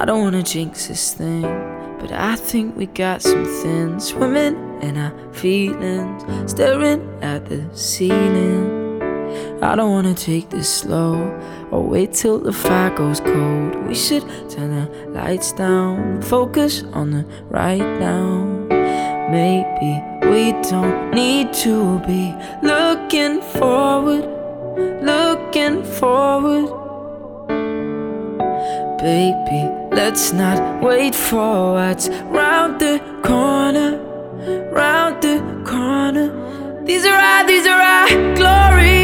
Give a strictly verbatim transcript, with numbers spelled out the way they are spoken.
don't wanna jinx this thing, but I think we got something. Swimming in our feelings, staring at the ceiling. I don't wanna take this slow, or wait till the fire goes cold. We should turn the lights down, focus on the right now. Maybe we don't need to be looking forward, looking forward. Baby, let's not wait for what's round the corner, round the corner. These are our, these are our glories.